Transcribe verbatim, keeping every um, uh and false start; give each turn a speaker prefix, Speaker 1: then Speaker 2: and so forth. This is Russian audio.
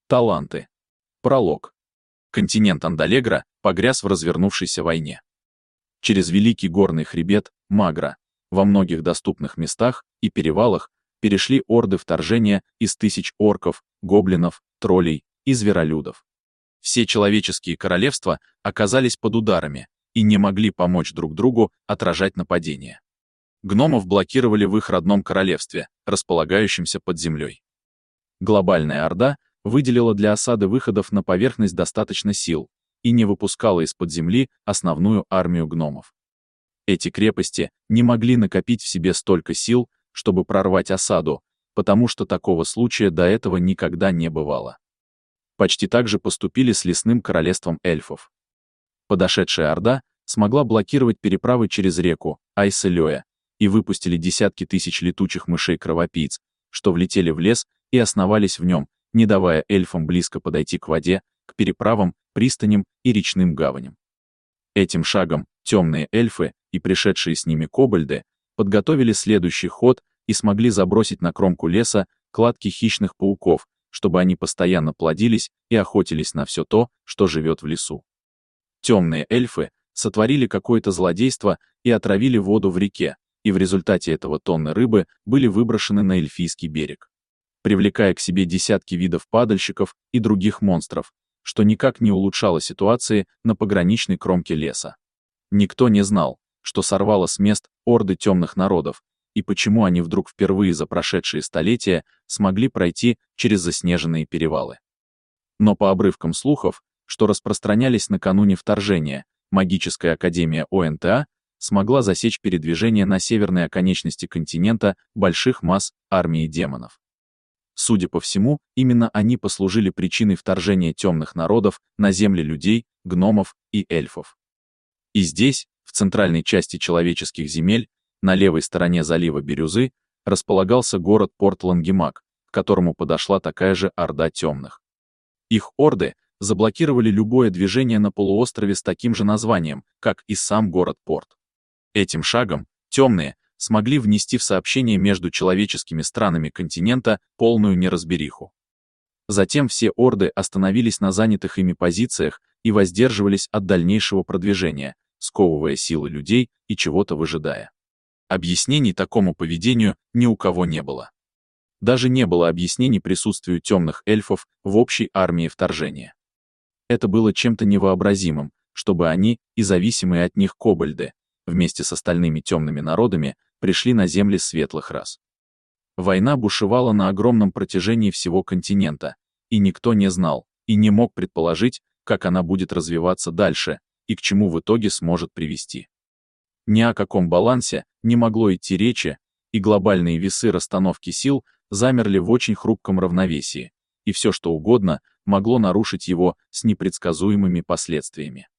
Speaker 1: Таланты. Пролог. Континент Андалегра погряз в развернувшейся войне. Через великий горный хребет Магра, во многих доступных местах и перевалах, перешли орды вторжения из тысяч орков, гоблинов, троллей и зверолюдов. Все человеческие королевства оказались под ударами и не могли помочь друг другу отражать нападения. Гномов блокировали в их родном королевстве, располагающемся под землей. Глобальная орда выделила для осады выходов на поверхность достаточно сил и не выпускала из-под земли основную армию гномов. Эти крепости не могли накопить в себе столько сил, чтобы прорвать осаду, потому что такого случая до этого никогда не бывало. Почти так же поступили с лесным королевством эльфов. Подошедшая орда смогла блокировать переправы через реку Айселёя и выпустили десятки тысяч летучих мышей-кровопийц, что влетели в лес и основались в нем, не давая эльфам близко подойти к воде, к переправам, пристаням и речным гаваням. Этим шагом темные эльфы и пришедшие с ними кобальды подготовили следующий ход и смогли забросить на кромку леса кладки хищных пауков, чтобы они постоянно плодились и охотились на все то, что живет в лесу. Темные эльфы сотворили какое-то злодейство и отравили воду в реке, и в результате этого тонны рыбы были выброшены на эльфийский берег, привлекая к себе десятки видов падальщиков и других монстров, что никак не улучшало ситуации на пограничной кромке леса. Никто не знал, что сорвало с мест орды темных народов, и почему они вдруг впервые за прошедшие столетия смогли пройти через заснеженные перевалы. Но по обрывкам слухов, что распространялись накануне вторжения, магическая академия О Н Т А смогла засечь передвижение на северной оконечности континента больших масс армии демонов. Судя по всему, именно они послужили причиной вторжения темных народов на земли людей, гномов и эльфов. И здесь, в центральной части человеческих земель, на левой стороне залива Бирюзы, располагался город Порт-Лангемак, к которому подошла такая же орда темных. Их орды заблокировали любое движение на полуострове с таким же названием, как и сам город Порт. Этим шагом темные смогли внести в сообщение между человеческими странами континента полную неразбериху. Затем все орды остановились на занятых ими позициях и воздерживались от дальнейшего продвижения, сковывая силы людей и чего-то выжидая. Объяснений такому поведению ни у кого не было. Даже не было объяснений присутствию темных эльфов в общей армии вторжения. Это было чем-то невообразимым, чтобы они и зависимые от них кобальды, вместе с остальными темными народами, пришли на земли светлых рас. Война бушевала на огромном протяжении всего континента, и никто не знал и не мог предположить, как она будет развиваться дальше и к чему в итоге сможет привести. Ни о каком балансе не могло идти речи, и глобальные весы расстановки сил замерли в очень хрупком равновесии, и все что угодно могло нарушить его с непредсказуемыми последствиями.